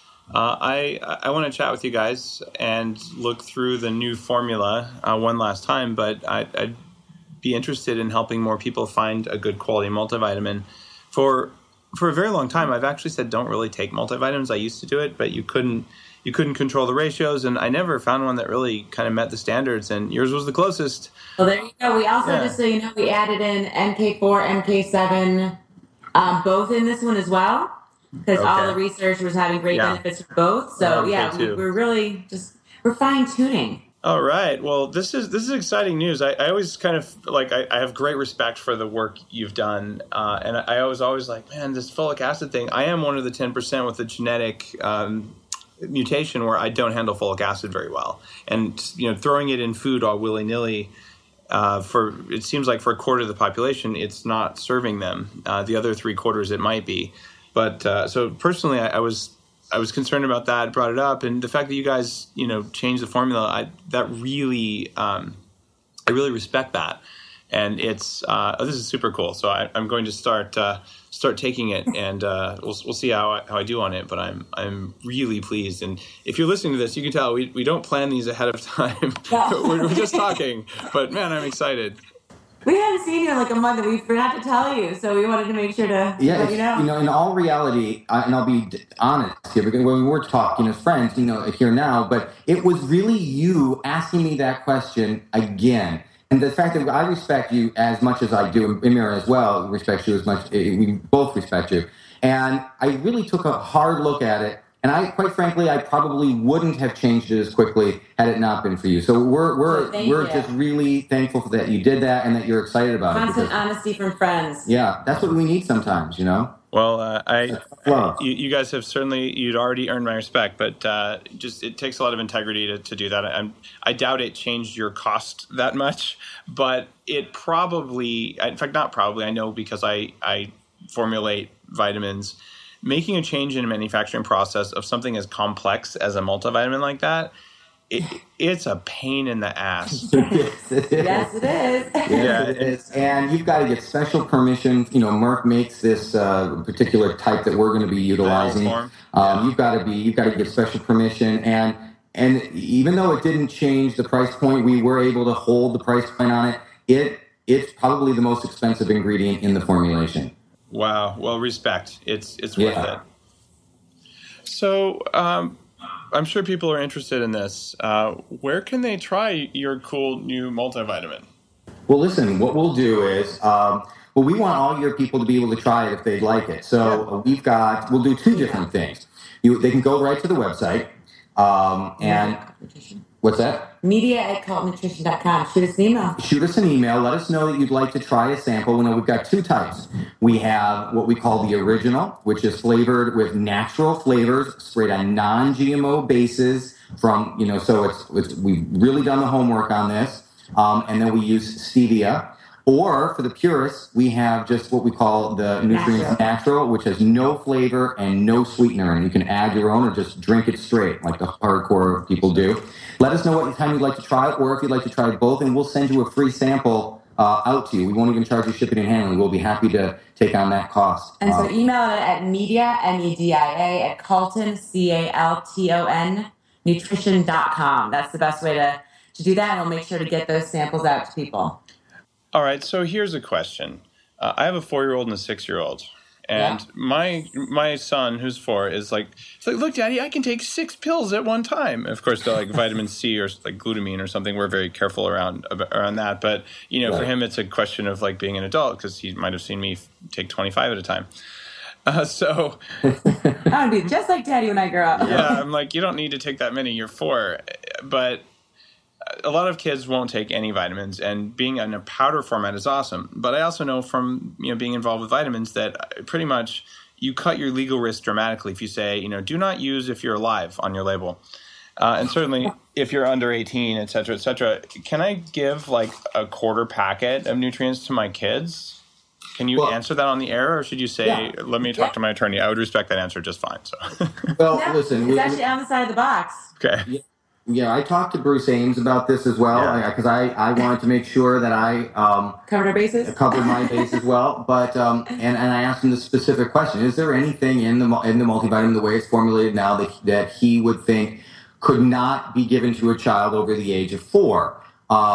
I want to chat with you guys and look through the new formula one last time, but I'd be interested in helping more people find a good quality multivitamin. For a very long time, I've actually said don't really take multivitamins. I used to do it, but you couldn't you couldn't control the ratios, and I never found one that really kind of met the standards, and yours was the closest. Well, there you go. We also, Yeah. just so you know, we added in MK4, MK7, both in this one as well, because all the research was having great benefits for both. So we're really we're fine tuning. All right. Well, this is exciting news. I always kind of I have great respect for the work you've done, and I was always like, man, this folic acid thing. I am one of the 10% with a genetic mutation where I don't handle folic acid very well, and throwing it in food all willy nilly. It seems like for a quarter of the population, it's not serving them. The other 3/4 it might be, but so personally, I was concerned about that. Brought it up, and the fact that you guys changed the formula, I really respect that, and it's this is super cool. So I'm going to start taking it, and we'll see how I do on it. But I'm really pleased. And if you're listening to this, you can tell we don't plan these ahead of time. we're just talking. But man, I'm excited. We hadn't seen you in like a month, and we forgot to tell you, so we wanted to make sure to let you know. In all reality, and I'll be honest here, because when we're talking as friends, here now, but it was really you asking me that question again. And the fact that I respect you as much as I do, and Mira as well respects you as much, we both respect you. And I really took a hard look at it. And quite frankly, I probably wouldn't have changed it as quickly had it not been for you. So we're just really thankful that you did that and that you're excited about it. Constant honesty from friends. Yeah, that's what we need sometimes, Well, you guys have you'd already earned my respect, but it takes a lot of integrity to do that. I doubt it changed your cost that much, but it probably, in fact, not probably, I know because I formulate vitamins. Making a change in a manufacturing process of something as complex as a multivitamin like that, it's a pain in the ass. Yes, it is. Yeah, it is. And you've got to get special permission. Merck makes this particular type that we're going to be utilizing. You've got to get special permission. And even though it didn't change the price point, we were able to hold the price point on it. It's probably the most expensive ingredient in the formulation. Wow. Well, respect. It's worth it. So I'm sure people are interested in this. Where can they try your cool new multivitamin? Well, listen, what we'll do is, we want all your people to be able to try it if they'd like it. So we'll do two different things. They can go right to the website. And what's that? Media@cultnutrition.com. Shoot us an email. Let us know that you'd like to try a sample. We've got two types. We have what we call the original, which is flavored with natural flavors, sprayed on non-GMO bases from, so we've really done the homework on this. And then we use stevia. Or for the purists, we have just what we call the Nutrients Natural, which has no flavor and no sweetener. And you can add your own or just drink it straight like the hardcore people do. Let us know what time you'd like to try it or if you'd like to try both, and we'll send you a free sample out to you. We won't even charge you shipping and handling. We'll be happy to take on that cost. And so email it at media, MEDIA, at Calton, CALTON, nutrition.com. That's the best way to do that, and we'll make sure to get those samples out to people. All right, so here's a question. I have a 4-year-old and a 6-year-old, and my son, who's 4, is like, look, Daddy, I can take 6 pills at one time. Of course, they're like vitamin C or like glutamine or something. We're very careful around that, but for him, it's a question of like being an adult because he might have seen me take 25 at a time. So I would be just like Daddy when I grow up. Yeah, I'm like, you don't need to take that many. You're 4, but a lot of kids won't take any vitamins, and being in a powder format is awesome. But I also know from being involved with vitamins that pretty much you cut your legal risk dramatically if you say do not use if you're alive on your label, and certainly if you're under 18, et cetera, et cetera. Can I give like a quarter packet of nutrients to my kids? Can you answer that on the air, or should you say, let me talk to my attorney? I would respect that answer just fine. So, listen, it's actually on the side of the box. Okay. Yeah, I talked to Bruce Ames about this as well because I wanted to make sure that I covered our bases, covered my base as well. But and I asked him the specific question: is there anything in the multivitamin, the way it's formulated now, that he would think could not be given to a child over the age of 4?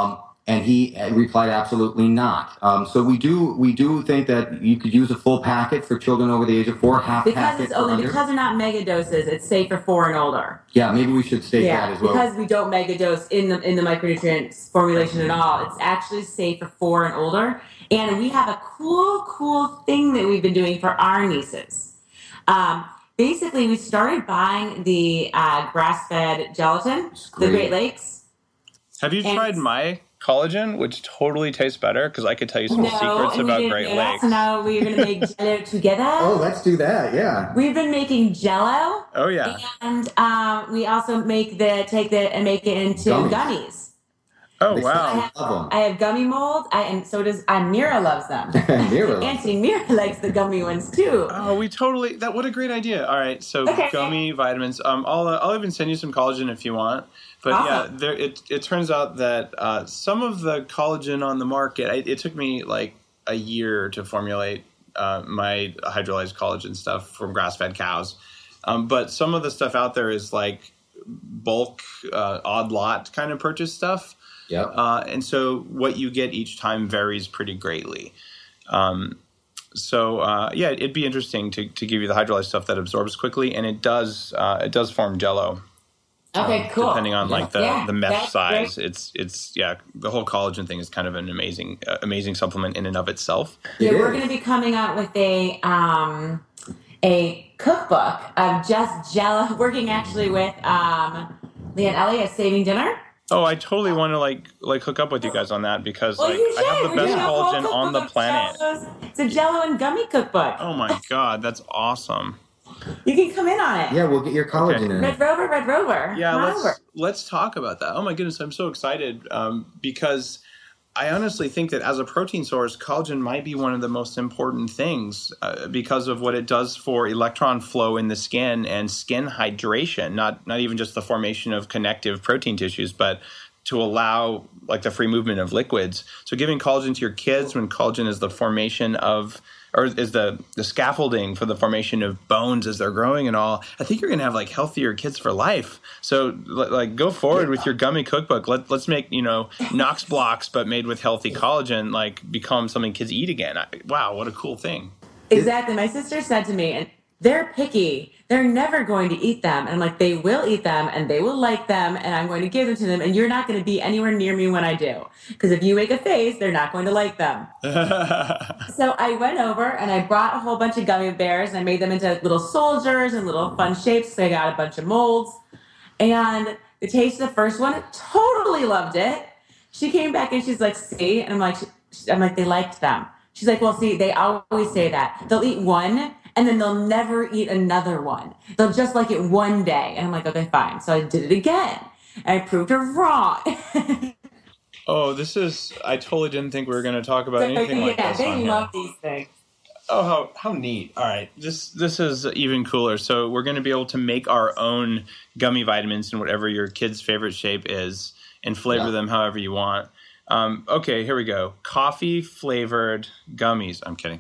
And he replied, absolutely not. So we do think that you could use a full packet for children over the age of 4, half Because packet it's for only under. because they're not mega doses, it's safe for 4 and older. Yeah, maybe we should state that as well. Because we don't mega dose in the micronutrients formulation at all. It's actually safe for 4 and older. And we have a cool thing that we've been doing for our nieces. Basically, we started buying the grass-fed gelatin, the Great Lakes. Have you tried my collagen, which totally tastes better? Because I could tell you some secrets about Great Lakes. So now we're going to make Jello together. Oh, let's do that. Yeah. We've been making Jello. Oh yeah. And we also make it into gummies. Oh wow. I have gummy mold, and so does Mira loves them. Auntie Mira likes the gummy ones too. Oh, what a great idea. All right, so gummy vitamins. I'll even send you some collagen if you want. But awesome. Yeah, it turns out that some of the collagen on the market, it took me like a year to formulate my hydrolyzed collagen stuff from grass-fed cows. But some of the stuff out there is like bulk, odd lot kind of purchase stuff. Yep. And so what you get each time varies pretty greatly. It'd be interesting to give you the hydrolyzed stuff that absorbs quickly, and it does form Jello. Okay, cool. Depending on the mesh size, great. It's the whole collagen thing is kind of an amazing supplement in and of itself. Yeah, we're going to be coming out with a cookbook of just Jello, working actually with Leah and Ellie at Saving Dinner. Oh, I totally want to like hook up with you guys on that because I have the best collagen on the planet. It's a Jello and gummy cookbook. Oh my God, that's awesome. You can come in on it. Yeah, we'll get your collagen in. Red Rover. Yeah, let's talk about that. Oh my goodness, I'm so excited because I honestly think that as a protein source, collagen might be one of the most important things because of what it does for electron flow in the skin and skin hydration, not even just the formation of connective protein tissues, but to allow like the free movement of liquids. So giving collagen to your kids when collagen is the formation of, or is the scaffolding for the formation of bones as they're growing and all, I think you're going to have like healthier kids for life. So like go forward with your gummy cookbook. Let's make, Knox blocks, but made with healthy collagen, like become something kids eat again. Wow, what a cool thing. Exactly. My sister said to me, and they're picky. They're never going to eat them. And I'm like, they will eat them and they will like them and I'm going to give them to them and you're not going to be anywhere near me when I do. Because if you make a face, they're not going to like them. So I went over and I brought a whole bunch of gummy bears and I made them into little soldiers and little fun shapes. So I got a bunch of molds. And the taste of the first one, totally loved it. She came back and she's like, see? And I'm like, they liked them. She's like, well, see, they always say that. They'll eat one and then they'll never eat another one. They'll just like it one day. And I'm like, okay, fine. So I did it again. And I proved her wrong. Oh, I totally didn't think we were going to talk about anything like this. Yeah, they love these things. Oh, how neat. All right. This is even cooler. So we're going to be able to make our own gummy vitamins in whatever your kid's favorite shape is and flavor them however you want. Okay, here we go. Coffee flavored gummies. I'm kidding.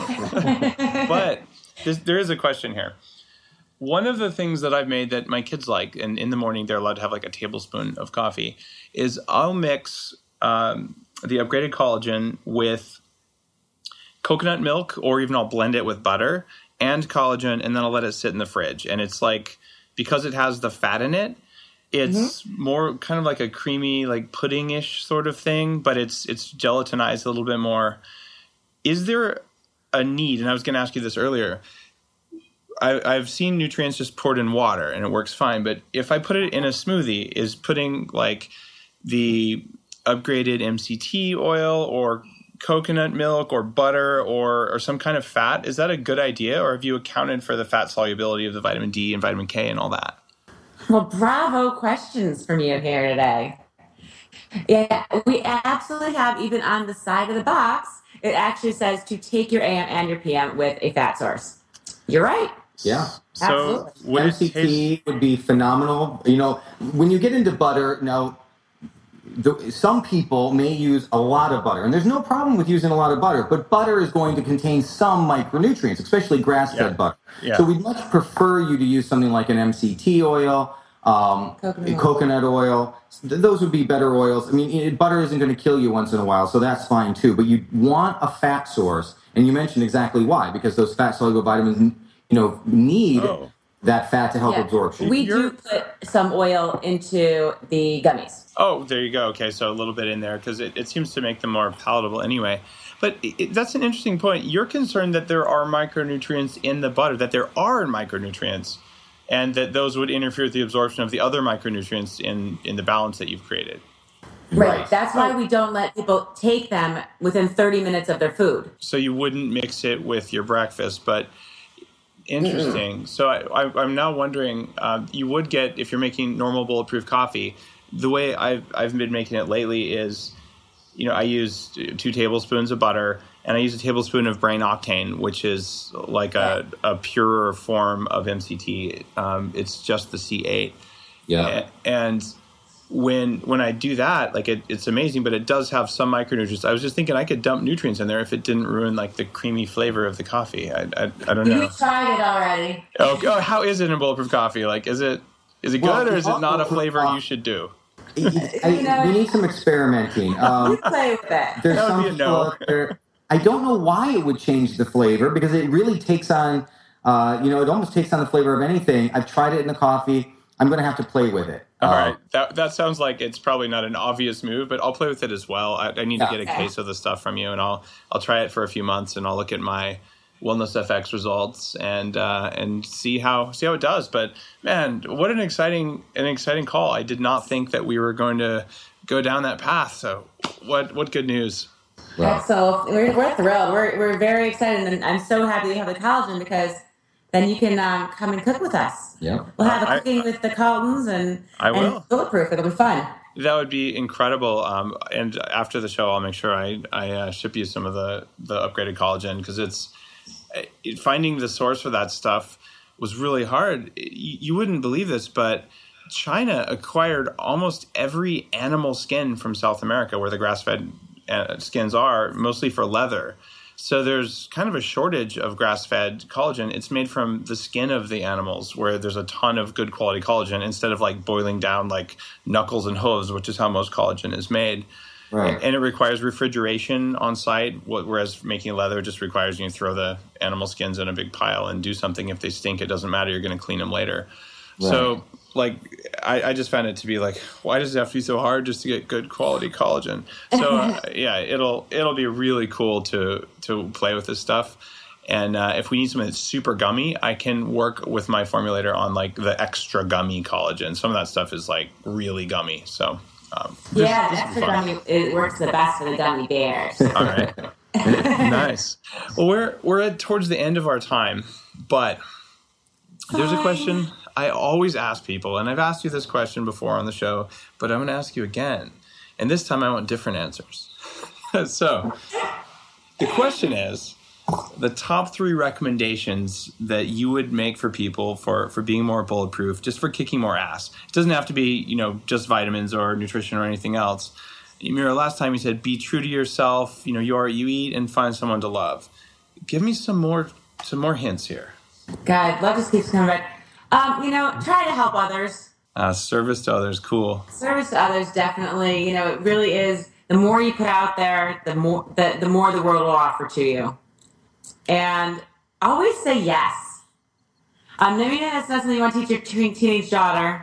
But there is a question here. One of the things that I've made that my kids like, and in the morning they're allowed to have like a tablespoon of coffee, is I'll mix the upgraded collagen with coconut milk, or even I'll blend it with butter and collagen, and then I'll let it sit in the fridge. And it's like, because it has the fat in it, it's more kind of like a creamy, like pudding-ish sort of thing, but it's gelatinized a little bit more. Is there a need, and I was going to ask you this earlier, I've seen nutrients just poured in water and it works fine, but if I put it in a smoothie, is putting like the upgraded MCT oil or coconut milk or butter or some kind of fat, is that a good idea, or have you accounted for the fat solubility of the vitamin D and vitamin K and all that? Well, bravo questions from you here today. Yeah, we absolutely have, even on the side of the box, it actually says to take your AM and your PM with a fat source. You're right. Yeah. So MCT would be phenomenal. When you get into butter, now, some people may use a lot of butter, and there's no problem with using a lot of butter, but butter is going to contain some micronutrients, especially grass-fed butter. Yeah. So we'd much prefer you to use something like an MCT oil coconut oil. Those would be better oils. I mean, butter isn't going to kill you once in a while, so that's fine too. But you want a fat source, and you mentioned exactly why, because those fat soluble vitamins, need that fat to help absorption. We do put some oil into the gummies. Oh, there you go. Okay, so a little bit in there because it seems to make them more palatable anyway. But that's an interesting point. You're concerned that there are micronutrients in the butter, that there are micronutrients, and that those would interfere with the absorption of the other micronutrients in the balance that you've created. Right. That's why we don't let people take them within 30 minutes of their food. So you wouldn't mix it with your breakfast, but interesting. So I'm now wondering, you would get, if you're making normal bulletproof coffee, the way I've been making it lately is, I use 2 tablespoons of butter, and I use a tablespoon of brain octane, which is like a purer form of MCT. It's just the C8. Yeah. And when I do that, like it's amazing, but it does have some micronutrients. I was just thinking I could dump nutrients in there if it didn't ruin like the creamy flavor of the coffee. I don't know. You tried it already. Oh, how is it in bulletproof coffee? Like, is it good, or is it not a flavor you should do? We need some experimenting. You play with it. There's some people out there. I don't know why it would change the flavor, because it really takes on, it almost takes on the flavor of anything. I've tried it in the coffee. I'm going to have to play with it. All right. That sounds like it's probably not an obvious move, but I'll play with it as well. I need to get a case of the stuff from you, and I'll try it for a few months, and I'll look at my WellnessFX results and see how it does. But man, what an exciting call. I did not think that we were going to go down that path. So what good news. Wow. So we're thrilled. We're very excited, and I'm so happy you have the collagen, because then you can come and cook with us. Yeah, we'll have a cooking with the Coltons and bulletproof. It'll be fun. That would be incredible. And after the show, I'll make sure I ship you some of the upgraded collagen, because finding the source for that stuff was really hard. You wouldn't believe this, but China acquired almost every animal skin from South America, where the grass-fed skins are, mostly for leather. So there's kind of a shortage of grass-fed collagen. It's made from the skin of the animals, where there's a ton of good quality collagen, instead of like boiling down like knuckles and hooves, which is how most collagen is made. Right. And it requires refrigeration on site, whereas making leather just requires you to throw the animal skins in a big pile and do something. If they stink, it doesn't matter. You're going to clean them later. Right. So like, I just found it to be like, why does it have to be so hard just to get good quality collagen? So it'll be really cool to play with this stuff. And if we need something that's super gummy, I can work with my formulator on like the extra gummy collagen. Some of that stuff is like really gummy. So the extra gummy, it works the best for the gummy bears. All right. Nice. Well, we're towards the end of our time, but there's a question I always ask people, and I've asked you this question before on the show, but I'm going to ask you again. And this time I want different answers. So the question is, the top 3 recommendations that you would make for people for being more bulletproof, just for kicking more ass. It doesn't have to be, just vitamins or nutrition or anything else. Mira, last time you said, be true to yourself, you are what you eat, and find someone to love. Give me some more hints here. God, love just keeps coming back. Try to help others. Service to others, cool. Service to others, definitely. It really is. The more you put out there, the more the world will offer to you. And always say yes. Maybe that's not something you want to teach your teenage daughter.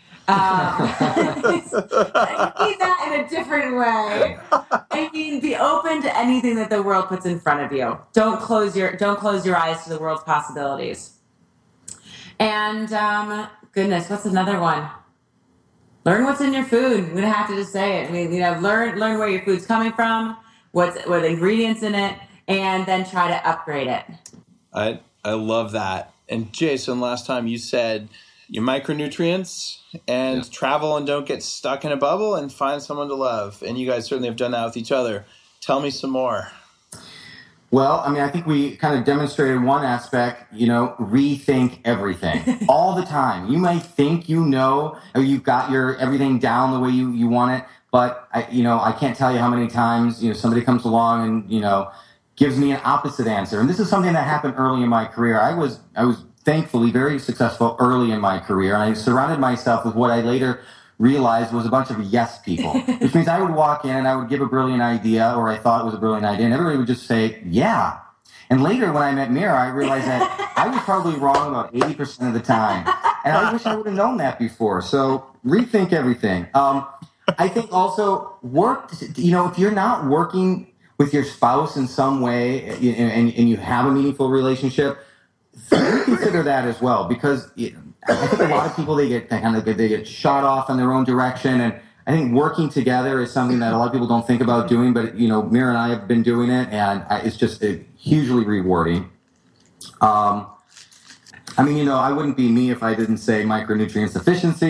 Say that in a different way. I mean, be open to anything that the world puts in front of you. Don't close your eyes to the world's possibilities. And goodness, what's another one? Learn what's in your food. I'm gonna have to just say it. I mean, learn where your food's coming from, what the ingredients in it, and then try to upgrade it. I love that. And Jason, last time you said your micronutrients and travel and don't get stuck in a bubble and find someone to love. And you guys certainly have done that with each other. Tell me some more. Well, I mean, I think we kind of demonstrated one aspect, rethink everything all the time. You may think or you've got your everything down the way you want it, but I can't tell you how many times, somebody comes along and, gives me an opposite answer. And this is something that happened early in my career. I was thankfully very successful early in my career. And I surrounded myself with what I later realized was a bunch of yes people, which means I would walk in and I would give a brilliant idea, or I thought it was a brilliant idea, and everybody would just say, yeah. And later when I met Mira, I realized that I was probably wrong about 80% of the time. And I wish I would have known that before. So rethink everything. I think also work, if you're not working with your spouse in some way and you have a meaningful relationship, consider that as well, because I think a lot of people, they get shot off in their own direction. And I think working together is something that a lot of people don't think about doing, but Mira and I have been doing it, and it's just hugely rewarding. I wouldn't be me if I didn't say micronutrient sufficiency.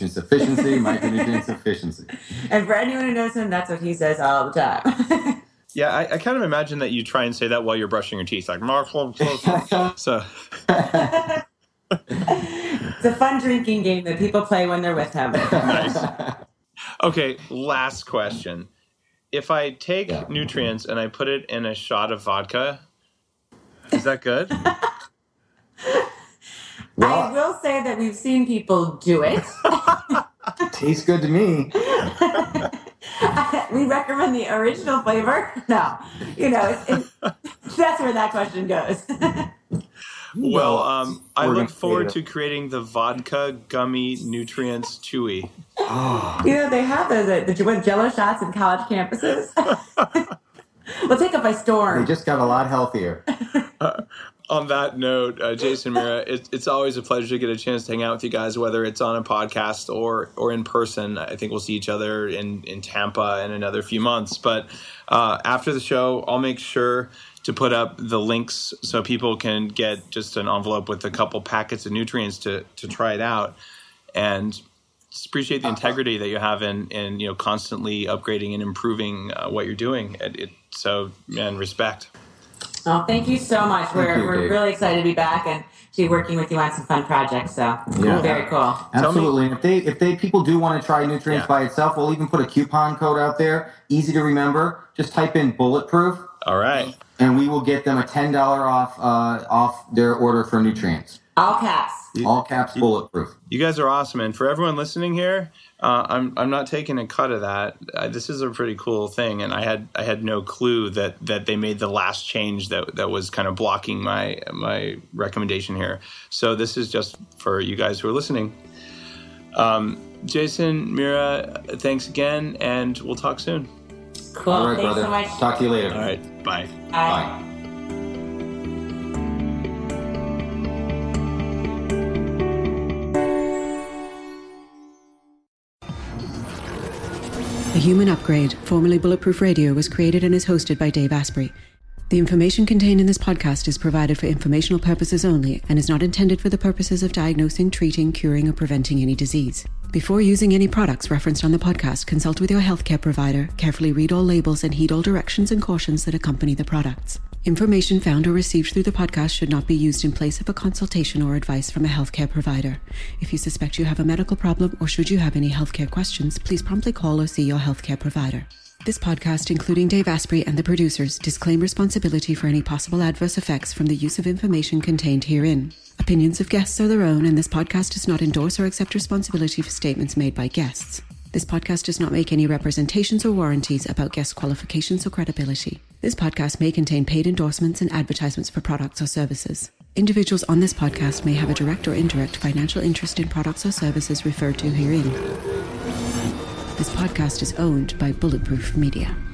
And for anyone who knows him, that's what he says all the time. Yeah, I kind of imagine that you try and say that while you're brushing your teeth, like so. It's a fun drinking game that people play when they're with him. Nice. Okay, last question. If I take nutrients and I put it in a shot of vodka, is that good? I will say that we've seen people do it. Tastes good to me. We recommend the original flavor. No, that's where that question goes. Well, I look forward to creating the vodka gummy nutrients chewy. They have the Jello shots in college campuses. We'll take it by storm. They just got a lot healthier. On that note, Jason, Mira, it's always a pleasure to get a chance to hang out with you guys, whether it's on a podcast or in person. I think we'll see each other in Tampa in another few months. But after the show, I'll make sure to put up the links so people can get just an envelope with a couple packets of nutrients to try it out. And just appreciate the integrity that you have in constantly upgrading and improving what you're doing. So, man, respect. Oh, thank you so much. We're really excited to be back and to be working with you on some fun projects. So very cool. Absolutely. And if people do want to try nutrients by itself, we'll even put a coupon code out there. Easy to remember. Just type in bulletproof. All right. And we will get them a $10 off their order for nutrients. All caps. All caps, bulletproof. You guys are awesome, and for everyone listening here, I'm not taking a cut of that. This is a pretty cool thing, and I had no clue that they made the last change that was kind of blocking my recommendation here. So this is just for you guys who are listening. Jason, Mira, thanks again, and we'll talk soon. Cool. All right, thanks brother. so much. Talk to you later. All right. Bye. Bye. The Human Upgrade, formerly Bulletproof Radio, was created and is hosted by Dave Asprey. The information contained in this podcast is provided for informational purposes only and is not intended for the purposes of diagnosing, treating, curing, or preventing any disease. Before using any products referenced on the podcast, consult with your healthcare provider, carefully read all labels, and heed all directions and cautions that accompany the products. Information found or received through the podcast should not be used in place of a consultation or advice from a healthcare provider. If you suspect you have a medical problem or should you have any healthcare questions, please promptly call or see your healthcare provider. This podcast, including Dave Asprey and the producers, disclaim responsibility for any possible adverse effects from the use of information contained herein. Opinions of guests are their own, and this podcast does not endorse or accept responsibility for statements made by guests. This podcast does not make any representations or warranties about guest qualifications or credibility. This podcast may contain paid endorsements and advertisements for products or services. Individuals on this podcast may have a direct or indirect financial interest in products or services referred to herein. This podcast is owned by Bulletproof Media.